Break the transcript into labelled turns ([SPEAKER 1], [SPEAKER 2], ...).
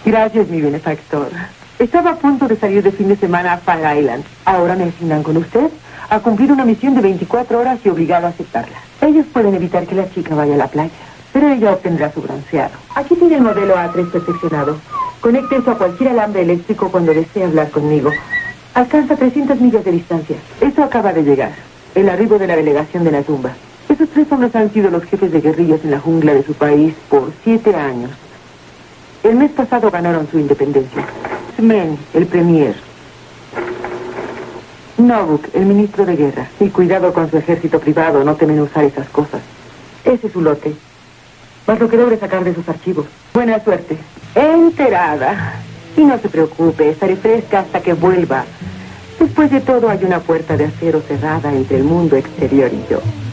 [SPEAKER 1] Gracias, mi benefactor. Estaba a punto de salir de fin de semana a Fire Island. Ahora me asignan con usted a cumplir una misión de 24 horas y obligado a aceptarla. Ellos pueden evitar que la chica vaya a la playa, pero ella obtendrá su bronceado. Aquí tiene el modelo A3 perfeccionado. Conecte eso a cualquier alambre eléctrico cuando desee hablar conmigo. Alcanza 300 millas de distancia. Eso acaba de llegar. El arribo de la delegación de la tumba. Esos 3 hombres han sido los jefes de guerrillas en la jungla de su país por 7 años. El mes pasado ganaron su independencia. Men, el premier. Novuk, el ministro de guerra. Y cuidado con su ejército privado, no temen usar esas cosas. Ese es su lote. Más lo que logre sacar de sus archivos. Buena suerte. Enterada. Y no se preocupe, estaré fresca hasta que vuelva. Después de todo, hay una puerta de acero cerrada entre el mundo exterior y yo.